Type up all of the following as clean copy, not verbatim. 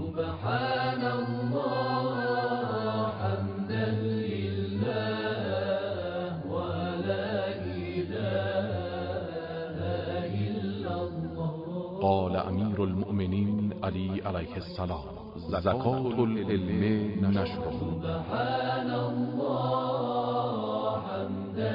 سبحان الله حمدا لله ولا إله إلا الله. قال امیر المؤمنین علی علیه السلام: زکات العلم نشره. سبحان الله حمدا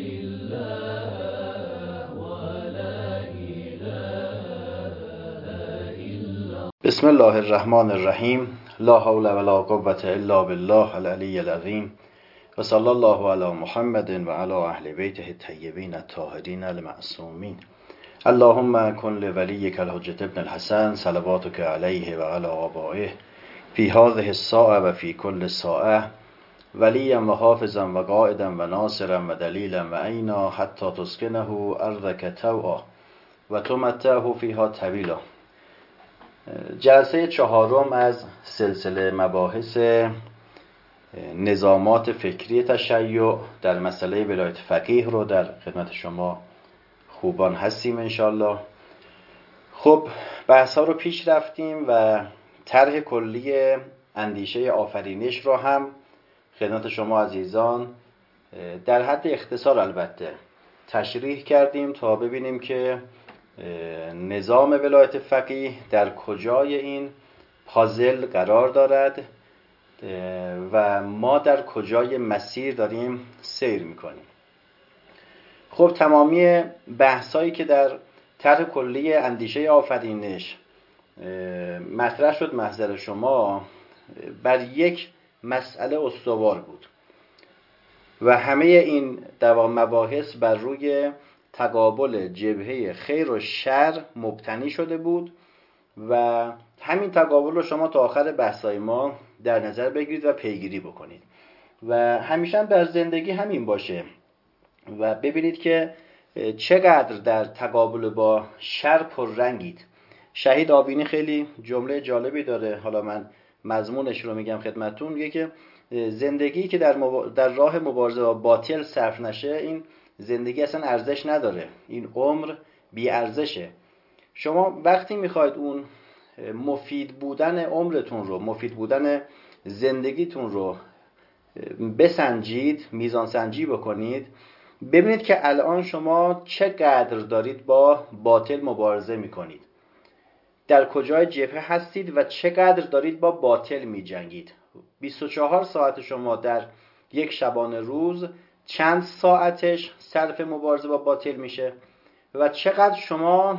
لله ولا إله إلا. بسم الله الرحمن الرحیم. لا حول ولا قوة الا بالله العلی العظیم و صلی الله علی محمد و علی اهل بیته الطیبین الطاهرین المعصومین. اللهم کن لولیک الحجة ابن الحسن صلواتک علیه و علی آبائه فی هذه الساعة و فی کل ساعة ولیا و حافظا و قائدا و ناصرا و دلیلا و عینا حتی تسکنه ارضک طوعا و تمتعه فیها طویلا. جلسه چهارم از سلسله مباحث نظامات فکری تشیع در مسئله ولایت فقیه رو در خدمت شما خوبان هستیم انشالله. خب بحث ها رو پیش رفتیم و طرح کلی اندیشه آفرینش رو هم خدمت شما عزیزان در حد اختصار البته تشریح کردیم تا ببینیم که نظام ولایت فقیه در کجای این پازل قرار دارد و ما در کجای مسیر داریم سیر میکنیم. خب تمامی بحثایی که در طرح کلی اندیشه آفرینش مطرح شد محضر شما بر یک مسئله استوار بود و همه این مباحث بر روی تقابل جبهه خیر و شر مبتنی شده بود و همین تقابل رو شما تا آخر بحثای ما در نظر بگیرید و پیگیری بکنید و همیشه در زندگی همین باشه و ببینید که چقدر در تقابل با شر پررنگید. شهید آبینی خیلی جمله جالبی داره، حالا من مضمونش رو میگم خدمتتون. میگه که زندگی که در راه مبارزه با باطل صرف نشه این زندگی اصلا ارزش نداره، این عمر بی ارزشه. شما وقتی میخواید اون مفید بودن عمرتون رو، مفید بودن زندگیتون رو بسنجید، میزان سنجی بکنید، ببینید که الان شما چقدر دارید با باطل مبارزه میکنید، در کجای جبهه هستید و چقدر دارید با باطل میجنگید. 24 ساعت شما در یک شبانه روز چند ساعتش صرف مبارزه با باطل میشه و چقدر شما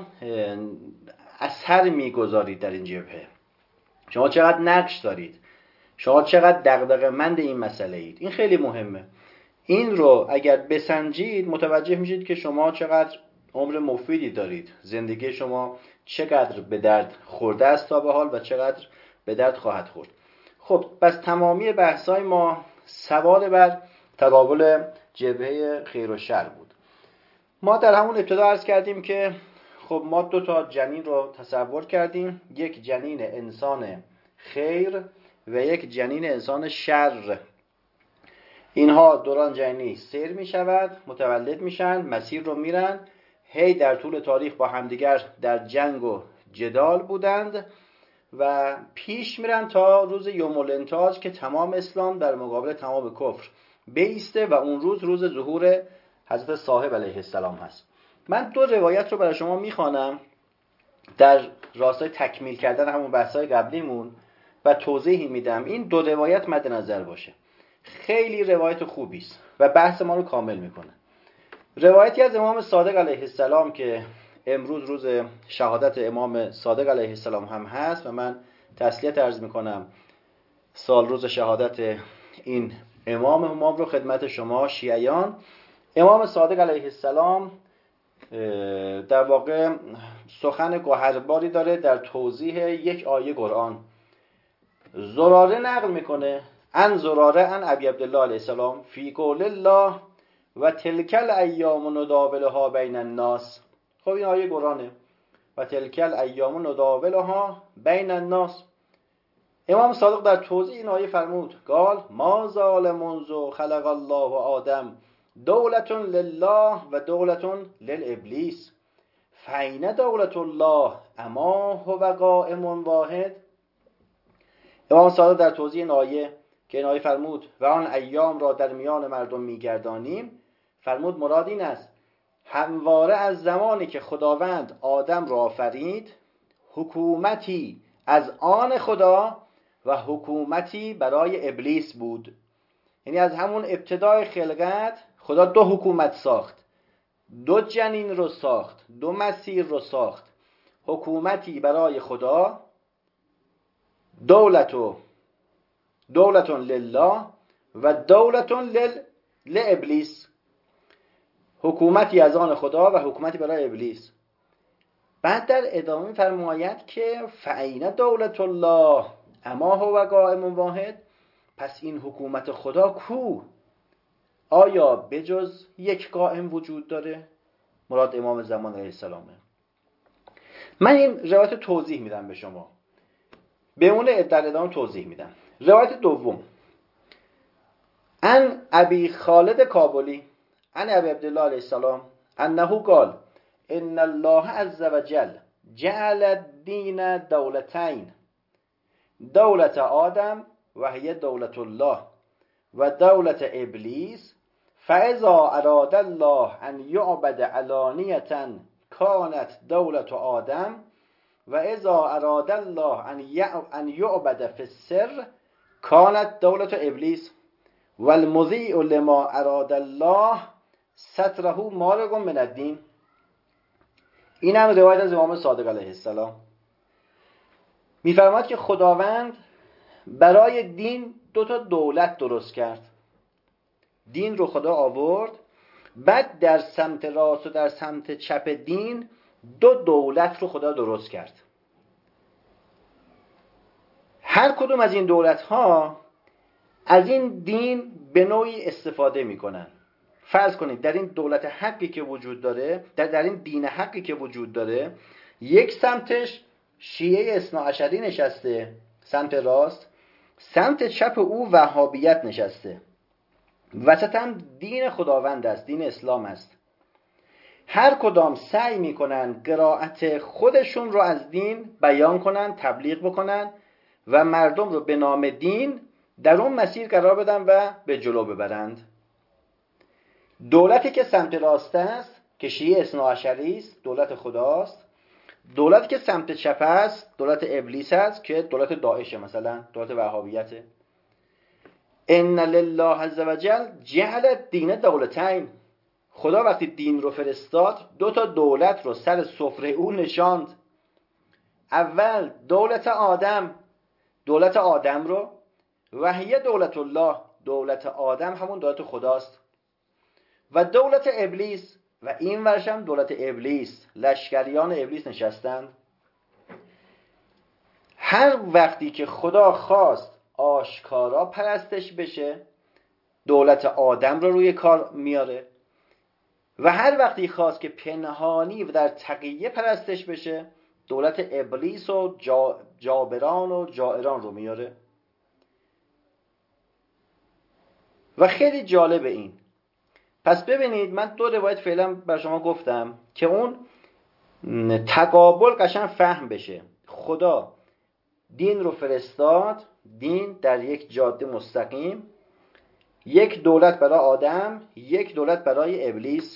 اثر میگذارید در این جبهه، شما چقدر نقش دارید، شما چقدر دغدغه‌مند این مسئله اید. این خیلی مهمه. این رو اگر بسنجید متوجه میشید که شما چقدر عمر مفیدی دارید، زندگی شما چقدر به درد خورده است تا به حال و چقدر به درد خواهد خورد. خب پس تمامی بحثای ما سوار بر تقابل جبهه خیر و شر بود. ما در همون ابتدا عرض کردیم که خب ما دو تا جنین رو تصور کردیم، یک جنین انسان خیر و یک جنین انسان شر. اینها دوران جنینی سیر می شود، متولد میشن، مسیر رو میرن، هی در طول تاریخ با همدیگر در جنگ و جدال بودند و پیش میرن تا روز یوم الانتاج که تمام اسلام در مقابل تمام کفر بیسته و اون روز ظهور حضرت صاحب علیه السلام هست. من دو روایت رو برای شما میخوانم در راستای تکمیل کردن همون بحثای قبلیمون و توضیحی میدم. این دو روایت مد نظر باشه، خیلی روایت خوبی است و بحث ما رو کامل میکنه. روایتی از امام صادق علیه السلام که امروز روز شهادت امام صادق علیه السلام هم هست و من تسلیت عرض میکنم سال روز شهادت این امام رو خدمت شما شیعیان. امام صادق علیه السلام در واقع سخن گوهرباری داره در توضیح یک آیه قرآن. زراره نقل میکنه ان زراره ان ابی عبدالله علیه السلام فی قول الله و تلک الایام نداولها بین الناس. خب این آیه قرآنه، و تلک الایام نداولها بین الناس. امام صادق در توضیح این آیه فرمود قال ما زال منذ خلق الله آدم دولتون لله و دولتون للابلیس فین دولت الله اما هو قائم واحد. امام صادق در توضیح این آیه که این آیه فرمود و آن ایام را در میان مردم میگردانیم، فرمود مراد این است همواره از زمانی که خداوند آدم را آفرید، حکومتی از آن خدا و حکومتی برای ابلیس بود. یعنی از همون ابتدای خلقت خدا دو حکومت ساخت، دو جنین رو ساخت، دو مسیر رو ساخت. حکومتی برای خدا، دولتون لله و دولتون لابلیس، حکومتی از آن خدا و حکومتی برای ابلیس. بعد در ادامه فرماید که فعین دولت الله اما هو قائم واحد، پس این حکومت خدا کو؟ آیا بجز یک قائم وجود داره؟ مراد امام زمان علیه السلامه. من این روایت توضیح میدم به شما، به اون در ادامه توضیح میدم. روایت دوم، عن ابی خالد کابلی عن ابی عبدالله علیه السلام انه قال ان الله عز وجل جعل الدین دولتین، دولت آدم و هی دولت الله و دولت ابلیس، فاذا اراد الله ان یعبد علانیة کانت دولت آدم و اذا اراد الله ان یعبد فی السر کانت دولت ابلیس و المضیع لما اراد الله ستره مارق من الدین. این هم روایت از امام صادق علیه السلام. میفرماد که خداوند برای دین دو تا دولت درست کرد. دین رو خدا آورد، بعد در سمت راست و در سمت چپ دین دو دولت رو خدا درست کرد. هر کدوم از این دولت ها از این دین به نوعی استفاده میکنن. فرض کنید در این دولت حقی که وجود داره، در این دین حقی که وجود داره، یک سمتش شیعه اثناعشری نشسته سمت راست، سمت چپ او وهابیت نشسته، وسط هم دین خداوند است، دین اسلام است. هر کدام سعی میکنن قرائت خودشون رو از دین بیان کنن، تبلیغ بکنن و مردم رو به نام دین در اون مسیر قرار بدن و به جلو ببرند. دولتی که سمت راست است که شیعه اثناعشری است، دولت خداست. دولتی که سمت چپ است دولت ابلیس است که دولت داعش، مثلا دولت وهابیته. ان لله عز وجل جعل الدین دولتین، خدا وقتی دین رو فرستاد دو تا دولت رو سر سفره او نشاند. اول دولت آدم رو و هی دولت الله، دولت آدم همون دولت خداست، و دولت ابلیس، و این ورش هم دولت ابلیس، لشکریان ابلیس نشستند. هر وقتی که خدا خواست آشکارا پرستش بشه دولت آدم رو روی کار میاره، و هر وقتی خواست که پنهانی و در تقیه پرستش بشه دولت ابلیس و جابران و جائران رو میاره. و خیلی جالب این. پس ببینید من دو روایت فعلا بر شما گفتم که اون تقابل قشنگ فهم بشه. خدا دین رو فرستاد، دین در یک جاده مستقیم، یک دولت برای آدم، یک دولت برای ابلیس.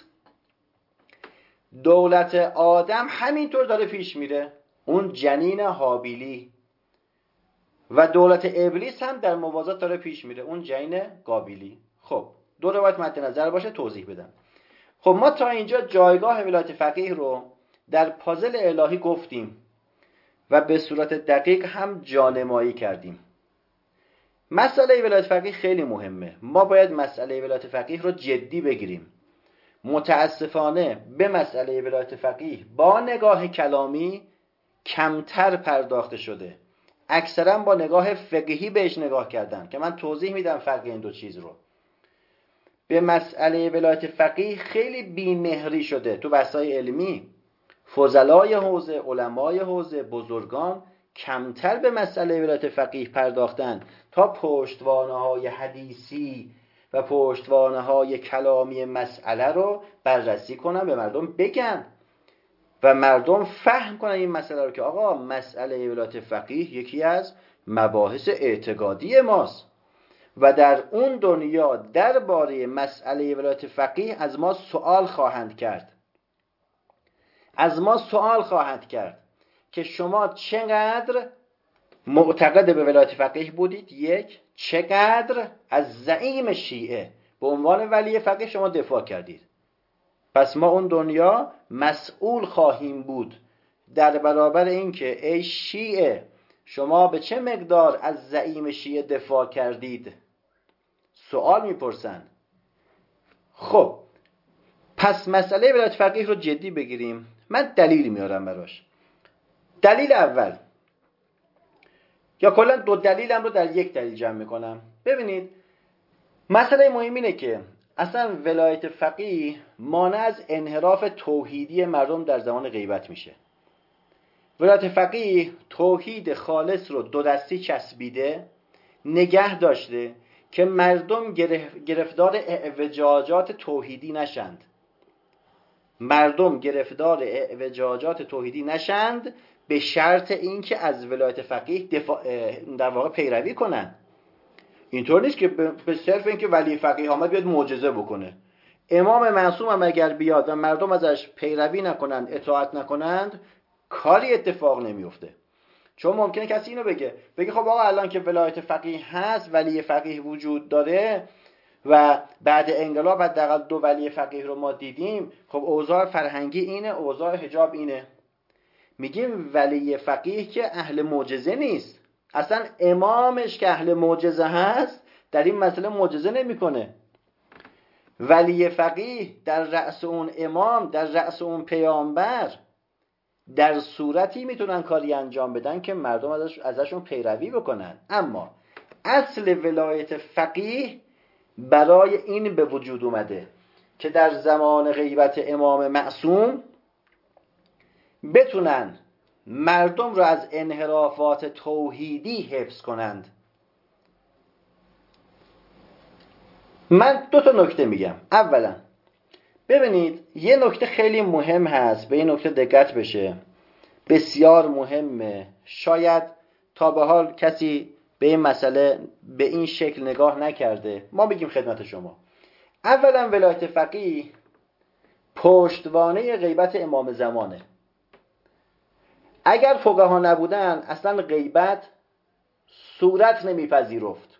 دولت آدم همینطور داره پیش میره، اون جنین هابیلی، و دولت ابلیس هم در موازات داره پیش میره، اون جنین قابیلی. خب دو روایت مد نظر باشه توضیح بدم. خب ما تا اینجا جایگاه ولایت فقیه رو در پازل الهی گفتیم و به صورت دقیق هم جانمایی کردیم. مسئله ولایت فقیه خیلی مهمه، ما باید مسئله ولایت فقیه رو جدی بگیریم. متاسفانه به مسئله ولایت فقیه با نگاه کلامی کمتر پرداخته شده، اکثرا با نگاه فقهی بهش نگاه کردن که من توضیح میدم فرق این دو چیز رو. به مسئله ولایت فقیه خیلی بیمهری شده تو بحث‌های علمی. فضلای حوزه، علمای حوزه، بزرگان کمتر به مسئله ولایت فقیه پرداختن تا پشتوانه‌های حدیثی و پشتوانه‌های کلامی مسئله رو بررسی کنن، به مردم بگن. و مردم فهم کنن این مسئله رو که آقا مسئله ولایت فقیه یکی از مباحث اعتقادی ماست و در اون دنیا درباره مسئله ولایت فقیه از ما سوال خواهند کرد. از ما سوال خواهند کرد که شما چقدر معتقد به ولایت فقیه بودید، یک، چقدر از زعیم شیعه به عنوان ولی فقیه شما دفاع کردید. پس ما اون دنیا مسئول خواهیم بود در برابر این که ای شیعه شما به چه مقدار از زعیم شیعه دفاع کردید. سوال میپرسن. خب پس مسئله ولایت فقیه رو جدی بگیریم. من دلیل میارم براش. دلیل اول، یا کلا دو دلیلم رو در یک دلیل جمع میکنم. ببینید مسئله مهم اینه که اصلا ولایت فقیه مانع از انحراف توحیدی مردم در زمان غیبت میشه. ولایت فقیه توحید خالص رو دو دستی چسبیده نگه داشته که مردم گرفتار اعوجاجات توحیدی نشند. مردم گرفتار اعوجاجات توحیدی نشند به شرط اینکه از ولایت فقیه در واقع پیروی کنن. اینطور نیست که به صرف اینکه ولی فقیه آمد بیاد معجزه بکنه. امام معصوم هم اگر بیاد و مردم ازش پیروی نکنند، اطاعت نکنند، کاری اتفاق نمیفته. چون ممکنه کسی اینو بگه خب آقا الان که ولایت فقیه هست، ولی فقیه وجود داره و بعد انقلاب حداقل 2 ولی فقیه رو ما دیدیم، خب اوضاع فرهنگی اینه، اوضاع حجاب اینه. میگیم ولی فقیه که اهل معجزه نیست. اصلا امامش که اهل معجزه هست در این مسئله معجزه نمیکنه. ولی فقیه در رأس اون امام، در رأس اون پیامبر، در صورتی میتونن کاری انجام بدن که مردم ازشون پیروی بکنن. اما اصل ولایت فقیه برای این به وجود اومده که در زمان غیبت امام معصوم بتونن مردم رو از انحرافات توحیدی حفظ کنند. من 2 نکته میگم. اولا ببینید یه نکته خیلی مهم هست، به این نکته دقت بشه، بسیار مهمه. شاید تا به حال کسی به این مسئله به این شکل نگاه نکرده. ما بگیم خدمت شما. اولا ولایت فقیه پشتوانه غیبت امام زمانه. اگر فقها نبودن اصلا غیبت صورت نمیپذیرفت.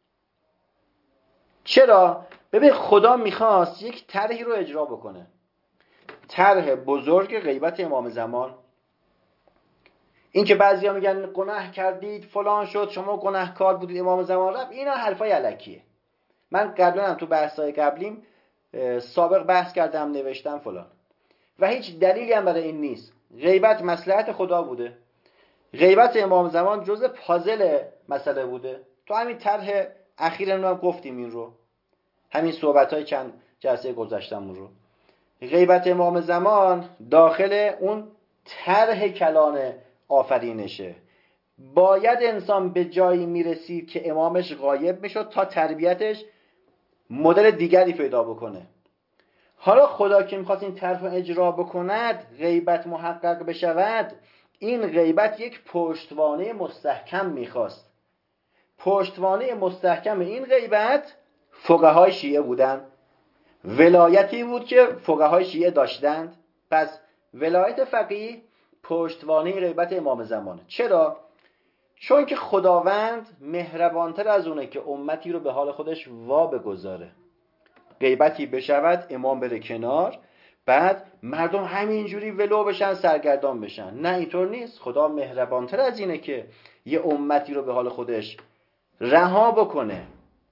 چرا؟ ببین خدا میخواست یک طرحی رو اجرا بکنه، طرح بزرگ غیبت امام زمان. این که بعضیا میگن گناه کردید فلان شد، شما گناهکار بودید امام زمان رفت، اینا حرفای الکیه. من قبلا هم تو بحث‌های قبلیم سابق بحث کردم، نوشتم فلان، و هیچ دلیلی هم برای این نیست. غیبت مصلحت خدا بوده، غیبت امام زمان جزء پازل مسئله بوده. تو همین طرح اخیرا هم گفتیم این رو، همین صحبت‌های چند جلسه گذشتمون رو. غیبت امام زمان داخل اون طرح کلان آفرینشه. باید انسان به جایی میرسید که امامش غایب میشد تا تربیتش مدل دیگری پیدا بکنه. حالا خدا که میخواست این طرح اجرا بکند، غیبت محقق بشود، این غیبت یک پشتوانه مستحکم میخواست. پشتوانه مستحکم این غیبت فقهای شیعه بودن، ولایتی بود که فقهای شیعه داشتند. پس ولایت فقیه پشتوانه غیبت امام زمانه. چرا؟ چون که خداوند مهربانتر از اونه که امتی رو به حال خودش وا بگذاره. غیبتی بشود، امام بره کنار، بعد مردم همینجوری ولو بشن، سرگردان بشن. نه اینطور نیست. خدا مهربانتر از اینه که یه امتی رو به حال خودش رها بکنه.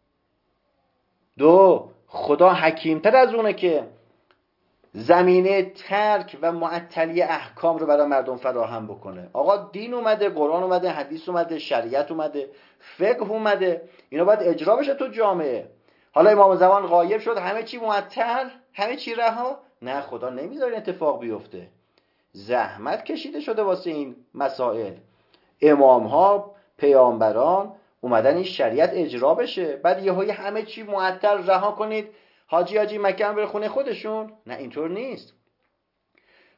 2 خدا حکیمتر از اونه که زمینه ترک و معطلی احکام رو برای مردم فراهم بکنه. آقا دین اومده، قرآن اومده، حدیث اومده، شریعت اومده، فقه اومده، اینا باید اجرا بشه تو جامعه. حالا امام زمان غایب شد، همه چی معطل، همه چی رها؟ نه، خدا نمیذاره اتفاق بیفته. زحمت کشیده شده واسه این مسائل. امام ها، پیامبران اومدن این شریعت اجرا بشه، بعد یهویی همه چی معطل رها کنید، حاجی مکه بره خونه خودشون؟ نه اینطور نیست.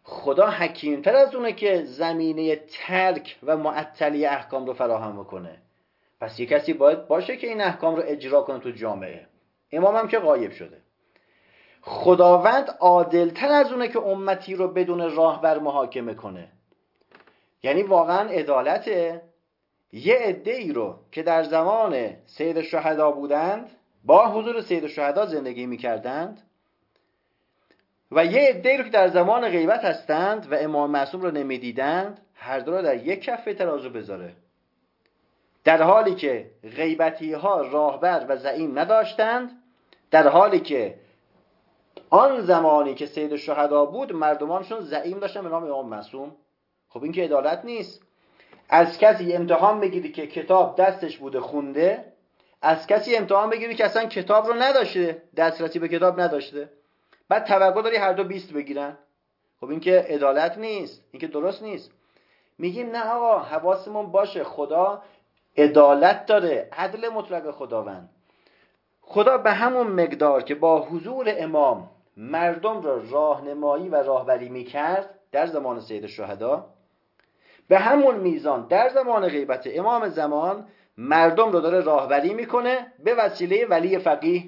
خدا حکیمتر از اونه که زمینه ترک و معطلی احکام رو فراهم بکنه. پس یک کسی باید باشه که این احکام رو اجرا کنه تو جامعه. امام هم که غایب شده. خداوند عادلتر از اونه که امتی رو بدون راهبر محاکمه کنه. یعنی واقعا عدالته یه عده‌ای رو که در زمان سید الشهدا بودند، با حضور سید الشهدا زندگی می‌کردند، و یه عده‌ای رو که در زمان غیبت هستند و امام معصوم رو نمی‌دیدند، هر دو رو در یک کفه ترازو بذاره. در حالی که غیبتی‌ها راهبر و زعیم نداشتند، در حالی که آن زمانی که سید الشهدا بود مردمانشون زعیم داشتن به نام امام معصوم. خب این که عدالت نیست. از کسی امتحان بگیری که کتاب دستش بوده خونده، از کسی امتحان بگیری که اصلا کتاب رو نداشته، دسترسی به کتاب نداشته، بعد توقع داری هر دو 20 بگیرن. خب این که عدالت نیست، این که درست نیست. میگیم نه آقا، حواسمون باشه خدا عدالت داره، عدل مطلق خداوند. خدا به همون مقدار که با حضور امام مردم را راهنمایی و راهبری میکرد در زمان سید الشهدا، به همون میزان در زمان غیبت امام زمان مردم رو داره راهبری میکنه به وسیله ولی فقیه.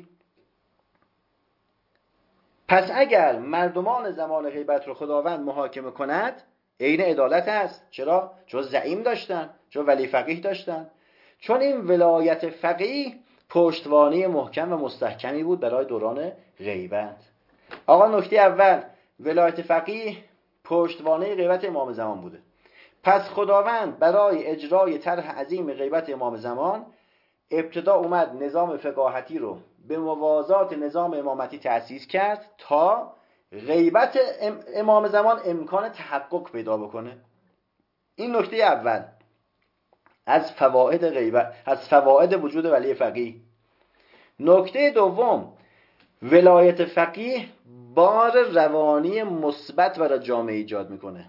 پس اگر مردمان زمان غیبت رو خداوند محاکمه کند، عین عدالت است. چرا؟ چون زعیم داشتن، چون ولی فقیه داشتن، چون این ولایت فقیه پشتوانه محکم و مستحکمی بود برای دوران غیبت. آقا نکته اول، ولایت فقیه پشتوانه غیبت امام زمان بوده. پس خداوند برای اجرای طرح عظیم غیبت امام زمان ابتدا اومد نظام فقاهتی رو به موازات نظام امامتی تأسیس کرد تا غیبت امام زمان امکان تحقق پیدا بکنه. این نکته اول از فواید غیبت، از فواید وجود ولی فقیه. نکته دوم، ولایت فقیه بار روانی مثبت برای جامعه ایجاد میکنه.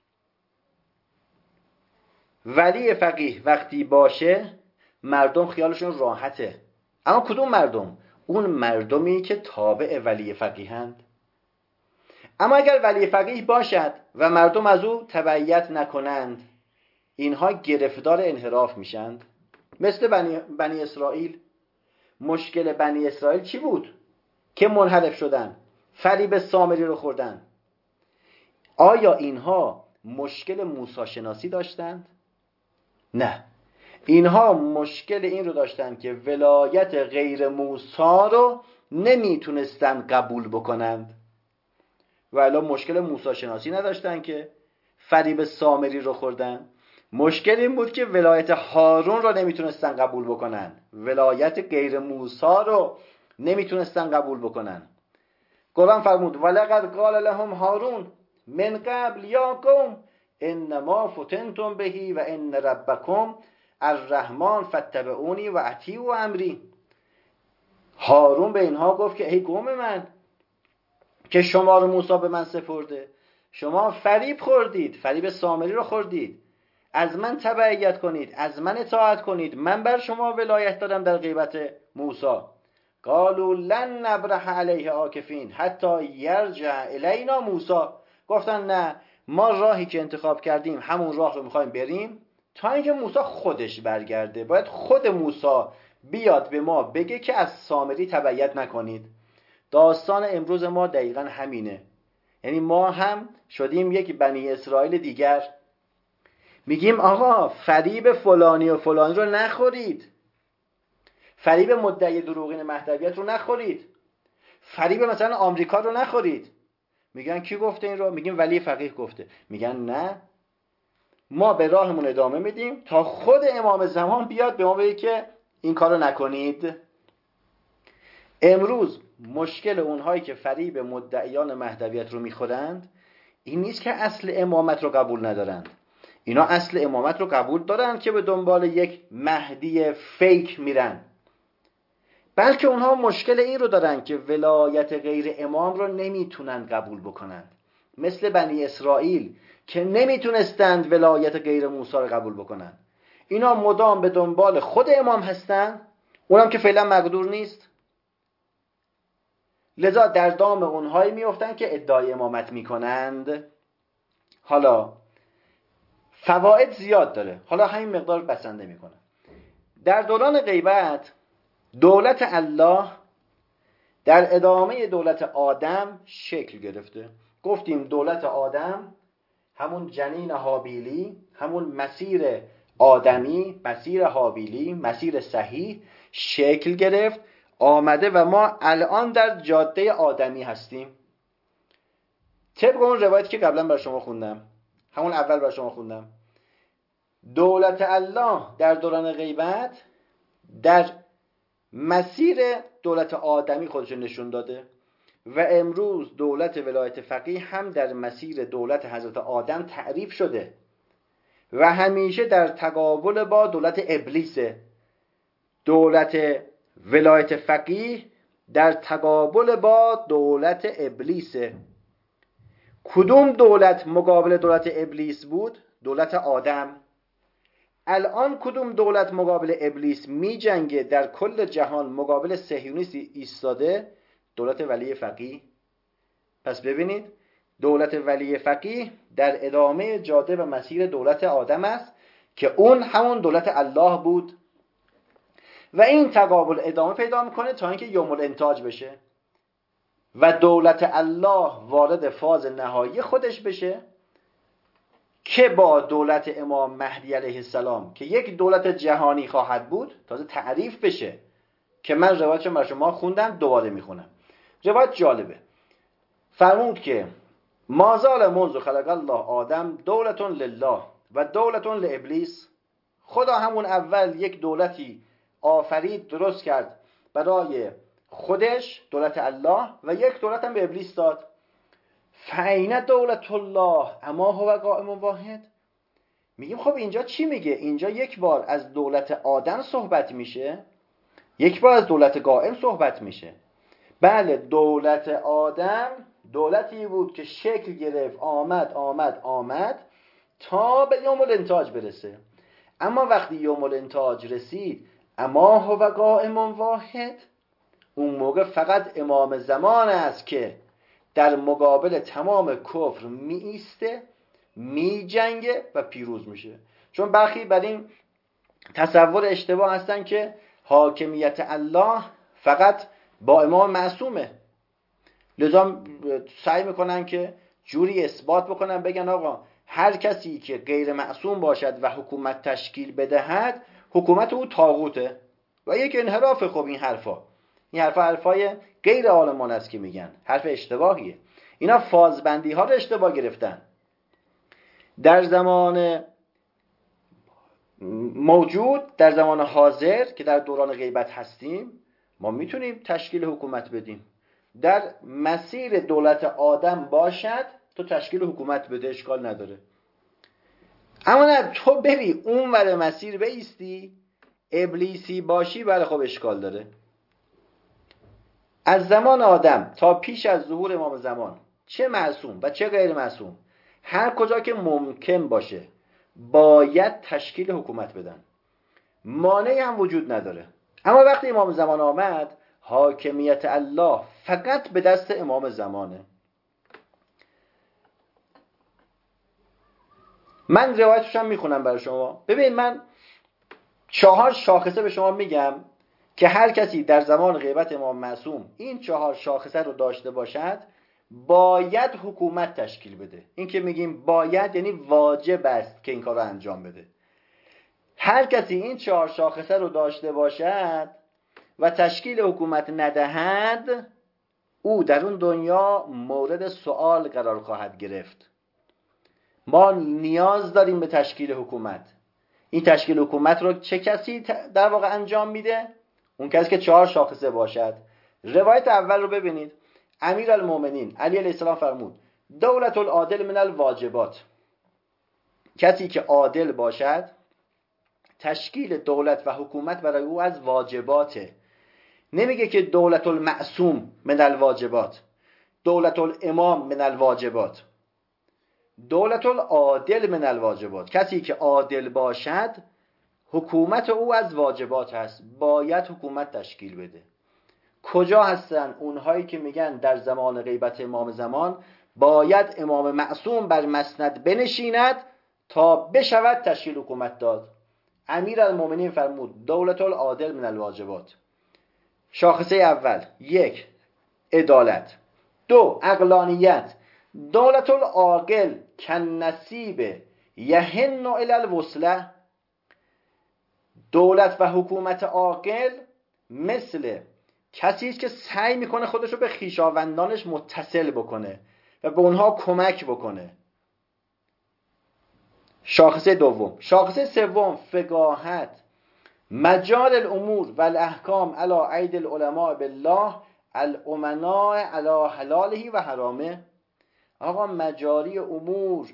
ولی فقیه وقتی باشه مردم خیالشون راحته. اما کدوم مردم؟ اون مردمی که تابع ولی فقیهند. اما اگر ولی فقیه باشد و مردم از او تبعیت نکنند، اینها گرفتار انحراف میشند. مثل بنی اسرائیل. مشکل بنی اسرائیل چی بود که منحرف شدن؟ فریب سامری رو خوردن. آیا اینها مشکل موسی شناسی داشتند؟ نه، اینها مشکل این رو داشتن که ولایت غیر موسی رو نمیتونستن قبول بکنند. و الا مشکل موسی شناسی نداشتن که فریب سامری رو خوردن. مشکل این بود که ولایت هارون رو نمیتونستن قبول بکنن، ولایت غیر موسی رو نمیتونستن قبول بکنن. قرآن فرمود ولقد قال لهم هارون من قبل یا قوم انما فتنتم بهی و ان ربکم الرحمن فاتبعونی و اطیعوا امری. هارون به اینها گفت که ای قوم من که شما رو موسی به من سپرده، شما فریب خوردید، فریب سامری رو خوردید، از من تبعیت کنید، از من اطاعت کنید، من بر شما ولایت دادم در غیبت موسی. قالوا لن نبرح علیه عاکفین حتی یرجع الینا موسی. گفتن نه، ما راهی که انتخاب کردیم همون راه رو میخوایم بریم تا اینکه موسی خودش برگرده. باید خود موسی بیاد به ما بگه که از سامری تبعیت نکنید. داستان امروز ما دقیقا همینه. یعنی ما هم شدیم یک بنی اسرائیل دیگر. میگیم آقا فریب فلانی و فلانی رو نخورید، فریب مدعی دروغین مهدویت رو نخورید، فریب مثلا آمریکا رو نخورید. میگن کی گفته این رو؟ میگیم ولی فقیه گفته. میگن نه، ما به راهمون ادامه میدیم تا خود امام زمان بیاد به ما بگه که این کارو نکنید. امروز مشکل اونهایی که فریب مدعیان مهدویت رو میخورند این نیست که اصل امامت رو قبول ندارند. اینا اصل امامت رو قبول دارن که به دنبال یک مهدی فیک میرن، بلکه اونها مشکل این رو دارن که ولایت غیر امام رو نمیتونن قبول بکنن، مثل بنی اسرائیل که نمیتونستند ولایت غیر موسی رو قبول بکنن. اینا مدام به دنبال خود امام هستن، اونم که فعلا مقدور نیست. لذا در دام اونهایی میفتن که ادعای امامت میکنند. حالا فواید زیاد داره، حالا همین مقدار بسنده میکنم. در دوران غیبت دولت الله در ادامه دولت آدم شکل گرفته. گفتیم دولت آدم همون جنین هابیلی، همون مسیر آدمی، مسیر هابیلی، مسیر صحیح شکل گرفت آمده و ما الان در جاده آدمی هستیم. طبق اون روایتی که قبلا بر شما خوندم، همون اول بر شما خوندم، دولت الله در دوران غیبت در مسیر دولت آدمی خودش نشون داده و امروز دولت ولایت فقیه هم در مسیر دولت حضرت آدم تعریف شده و همیشه در تقابل با دولت ابلیسه. دولت ولایت فقیه در تقابل با دولت ابلیسه. کدوم دولت مقابل دولت ابلیس بود؟ دولت آدم. الان کدوم دولت مقابل ابلیس می جنگه در کل جهان مقابل صهیونیست ایستاده؟ دولت ولی فقیه. پس ببینید دولت ولی فقیه در ادامه جاده و مسیر دولت آدم است که اون همون دولت الله بود و این تقابل ادامه پیدا میکنه تا اینکه یوم الانتاج بشه و دولت الله وارد فاز نهایی خودش بشه که با دولت امام مهدی علیه السلام که یک دولت جهانی خواهد بود تازه تعریف بشه، که من روایتش برای شما خوندم دوباره میخونم. روایت جالبه. فرمود که مازال منذ خلق الله آدم دولتون لله و دولتون لابلیس. خدا همون اول یک دولتی آفرید، درست کرد برای خودش، دولت الله، و یک دولت هم به ابلیس داد. فعین دولت الله اما هو قائم واحد. میگیم خب اینجا چی میگه؟ اینجا یک بار از دولت آدم صحبت میشه، یک بار از دولت قائم صحبت میشه. بله دولت آدم دولتی بود که شکل گرفت، آمد تا به یوم الانتاج برسه. اما وقتی یوم الانتاج رسید اما هو قائم واحد، اون موقع فقط امام زمان است که در مقابل تمام کفر می ایسته، می جنگه و پیروز میشه. چون برخی بر این تصور اشتباه هستن که حاکمیت الله فقط با امام معصومه، لذا سعی میکنن که جوری اثبات بکنن، بگن آقا هر کسی که غیر معصوم باشد و حکومت تشکیل بدهد حکومت او طاغوته و یک انحراف. خب این حرفای غیر عالمان است که میگن، حرف اشتباهیه. اینا فازبندی ها رو اشتباه گرفتن. در زمان موجود، در زمان حاضر که در دوران غیبت هستیم، ما میتونیم تشکیل حکومت بدیم. در مسیر دولت آدم باشد تو تشکیل حکومت بده، اشکال نداره. اما نه تو بری اون ور مسیر بایستی ابلیسی باشی، بله خب اشکال داره. از زمان آدم تا پیش از ظهور امام زمان، چه معصوم و چه غیر معصوم، هر کجا که ممکن باشه باید تشکیل حکومت بدن، مانعی هم وجود نداره. اما وقتی امام زمان آمد حاکمیت الله فقط به دست امام زمانه. من روایتش هم میخونم برای شما. ببین من 4 شاخصه به شما میگم که هر کسی در زمان غیبت امام معصوم این 4 شاخصه رو داشته باشد باید حکومت تشکیل بده. این که میگیم باید یعنی واجب است که این کار رو انجام بده. هر کسی این 4 شاخصه رو داشته باشد و تشکیل حکومت ندهد، او در اون دنیا مورد سوال قرار خواهد گرفت. ما نیاز داریم به تشکیل حکومت. این تشکیل حکومت رو چه کسی در واقع انجام میده؟ اون کسی که 4 شاخصه باشد. روایت اول رو ببینید. امیرالمومنین علی علیه السلام فرمود دولت العادل من الواجبات. کسی که عادل باشد تشکیل دولت و حکومت برای او از واجباته. نمیگه که دولت المعصوم من الواجبات، دولت الامام من الواجبات، دولت العادل من الواجبات. کسی که عادل باشد حکومت او از واجبات هست، باید حکومت تشکیل بده. کجا هستن اونهایی که میگن در زمان غیبت امام زمان باید امام معصوم بر مسند بنشیند تا بشود تشکیل حکومت داد. امیرالمومنین فرمود دولت العادل من الواجبات. شاخصه اول: 1. عدالت. 2. عقلانیت. دولت العاقل کالنسیب یهن الی الوصله. دولت و حکومت عاقل مثل کسی است که سعی میکنه خودش رو به خویشاوندانش متصل بکنه و به اونها کمک بکنه. شاخصه دوم. شاخصه سوم: فقاهت. مجال الامور و الاحکام علی اید العلماء بالله الامناء علی حلاله و حرامه. آقا مجاری امور،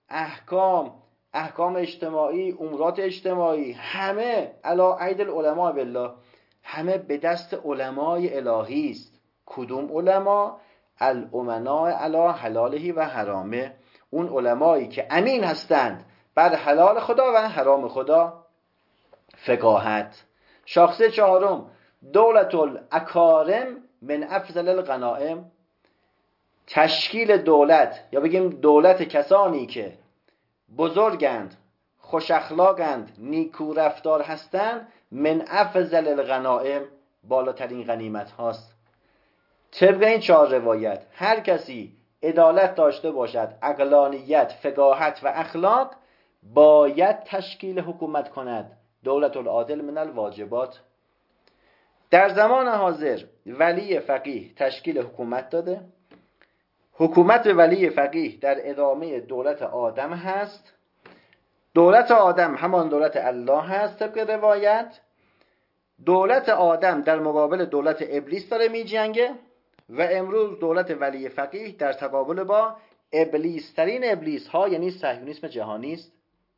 احکام اجتماعی، امورات اجتماعی، همه علی اید العلماء بالله، همه به دست علمای الهی است. کدوم علما؟ الامناء علی حلاله و حرامه، اون علمایی که امین هستند بر حلال خدا و حرام خدا. فقاهت. شاخصه چهارم: دولت الاکارم من افضل الغنائم. تشکیل دولت، یا بگیم دولت کسانی که بزرگند، خوش اخلاقند، نیکو رفتار هستند، من افضل الغنائم، بالاترین غنیمت هاست. طبق این 4 روایت هر کسی عدالت داشته باشد، عقلانیت، فقاهت و اخلاق، باید تشکیل حکومت کند. دولت العادل من الواجبات. در زمان حاضر ولی فقیه تشکیل حکومت داده. حکومت ولی فقیه در ادامه دولت آدم هست. دولت آدم همان دولت الله هست طبق روایت. دولت آدم در مقابل دولت ابلیس داره می جنگه و امروز دولت ولی فقیه در تقابل با ابلیس ترین ابلیس ها یعنی صهیونیسم جهانی است.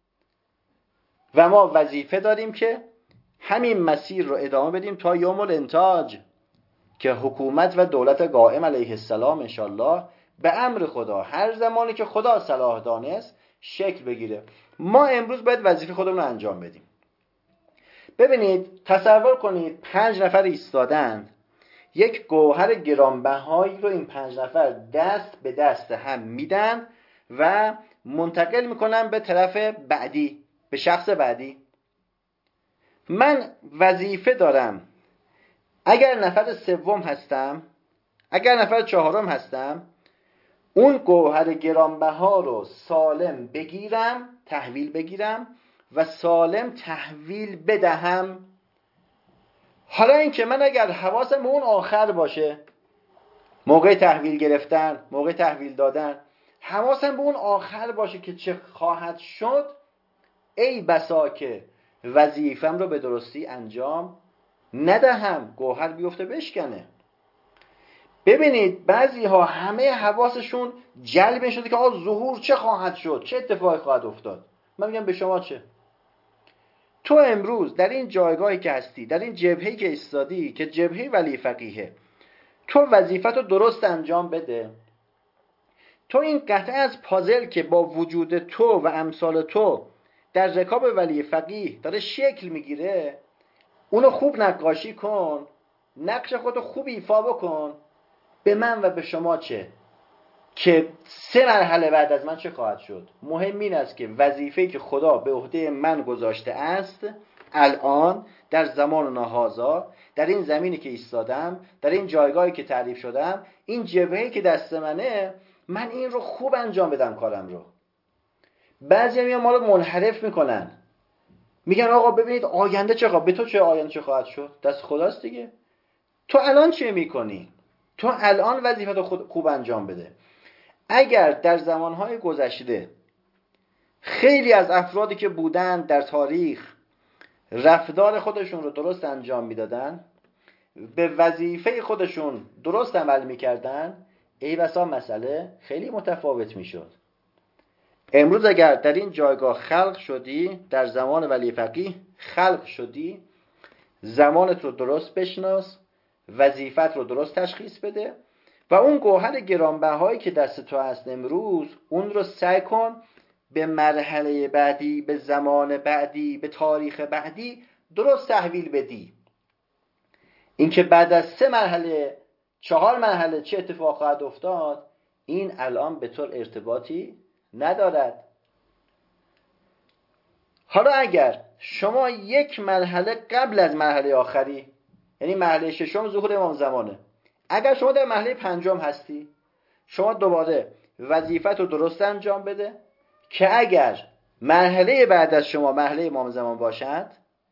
و ما وظیفه داریم که همین مسیر رو ادامه بدیم تا یوم الانتاج که حکومت و دولت قائم علیه السلام انشالله به امر خدا هر زمانی که خدا صلاح دانست شکل بگیره. ما امروز باید وظیفه خودمون رو انجام بدیم. ببینید، تصور کنید 5 نفر ایستادند، یک گوهر گرانبهایی رو این 5 نفر دست به دست هم میدن و منتقل میکنن به طرف بعدی، به شخص بعدی. من وظیفه دارم اگر نفر سوم هستم، اگر نفر 4م هستم، اون گوهر گرانبها رو سالم بگیرم، تحویل بگیرم و سالم تحویل بدهم. حالا اینکه من اگر حواسم به اون آخر باشه، موقع تحویل گرفتن، موقع تحویل دادن، حواسم به اون آخر باشه که چه خواهد شد، ای بسا که وظیفم رو به درستی انجام ندهم، گوهر بیفته بشکنه. ببینید بعضی ها همه حواسشون جلب شده که آقا ظهور چه خواهد شد، چه اتفاقی خواهد افتاد. من میگم به شما چه؟ تو امروز در این جایگاهی که هستی، در این جبهه‌ای که ایستادی که جبهه ولی فقیه، تو وظیفت رو درست انجام بده. تو این قطعه از پازل که با وجود تو و امثال تو در رکاب ولی فقیه داره شکل میگیره، اونو خوب نقاشی کن، نقش خودتو خوب ایفا بکن. به من و به شما چه؟ که 3 مرحله بعد از من چه خواهد شد؟ مهم این است که وظیفه‌ای که خدا به عهده من گذاشته است، الان در زمان نهازا، در این زمینی که ایستادم، در این جایگاهی که تعریف شدم، این جبهه‌ای که دست منه، من این رو خوب انجام بدم کارم رو. بعضی میان ما رو منحرف میکنن، میگن آقا ببینید آینده چه خواهد، به تو چه آینده چه خواهد شد؟ دست خداست دیگه. تو الان چه میکنی؟ تو الان وظیفت رو خوب انجام بده. اگر در زمانهای گذشته خیلی از افرادی که بودن در تاریخ رفتار خودشون رو درست انجام میدادن، به وظیفه خودشون درست عمل میکردن، ای بسا مسئله خیلی متفاوت میشد. امروز اگر در این جایگاه خلق شدی، در زمان ولی فقیه خلق شدی، زمانت رو درست بشناس، وظیفت رو درست تشخیص بده و اون گوهر گرانبهایی که دست تو هست امروز، اون رو سعی کن به مرحله بعدی، به زمان بعدی، به تاریخ بعدی درست تحویل بدی. اینکه بعد از 3 مرحله 4 مرحله چه اتفاق خواهد افتاد، این الان به طور ارتباطی ندارد. حالا اگر شما یک مرحله قبل از مرحله آخری، یعنی مرحله ششم ظهور امام زمانه، اگر شما در مرحله پنجم هستی، شما دوباره وظیفت رو درست انجام بده که اگر مرحله بعد از شما مرحله امام زمان باشد،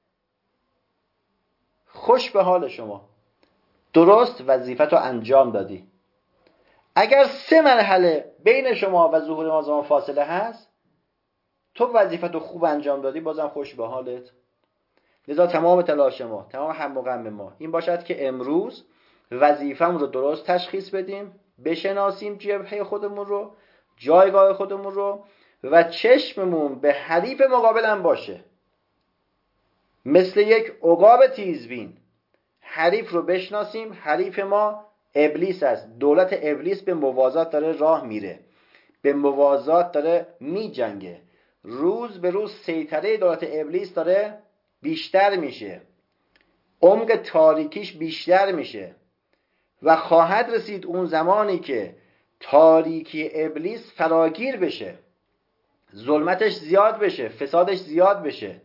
خوش به حال شما، درست وظیفت رو انجام دادی. اگر 3 مرحله بین شما و ظهور امام زمان فاصله هست، تو وظیفت رو خوب انجام دادی، بازم خوش به حالت. لذا تمام تلاش ما، تمام هم و غم ما این باشد که امروز وظیفه‌مون رو درست تشخیص بدیم، بشناسیم جبهه خودمون رو، جایگاه خودمون رو، و چشممون به حریف مقابلم باشه. مثل یک عقاب تیزبین حریف رو بشناسیم. حریف ما ابلیس است. دولت ابلیس به موازات داره راه میره، به موازات داره میجنگه. روز به روز سیطره دولت ابلیس داره بیشتر میشه، عمق تاریکیش بیشتر میشه و خواهد رسید اون زمانی که تاریکی ابلیس فراگیر بشه، ظلمتش زیاد بشه، فسادش زیاد بشه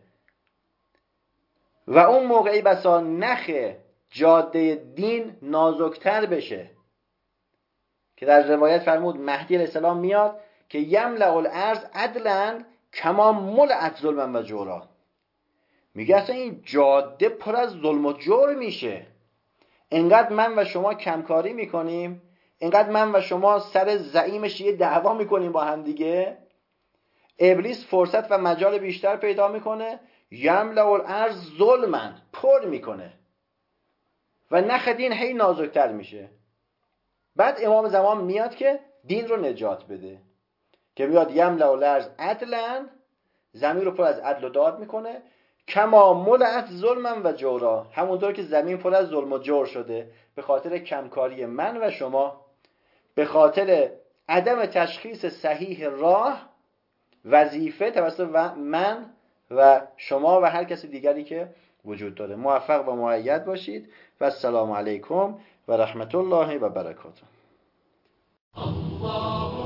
و اون موقعی بسا نخ جاده دین نازکتر بشه که در روایت فرمود مهدی علیه السلام میاد که یملأ الارض عدلا کما ملأت ظلما و جورا. میگه اصلا این جاده پر از ظلم و جور میشه. انقدر من و شما کمکاری میکنیم، انقدر من و شما سر زعیمش یه دعوا میکنیم با هم دیگه، ابلیس فرصت و مجال بیشتر پیدا میکنه، یملأ الارض ظلما، پر میکنه و نخ دین هی نازکتر میشه. بعد امام زمان میاد که دین رو نجات بده، که میاد یملأ الارض عدلا، زمین رو پر از عدل و داد میکنه، کما ملأت ظلما و جورا، همونطور که زمین پر از ظلم و جور شده به خاطر کمکاری من و شما، به خاطر عدم تشخیص صحیح راه وظیفه توسط من و شما و هر کسی دیگری که وجود داره. موفق و مؤید باشید و السلام علیکم و رحمت الله و برکاته.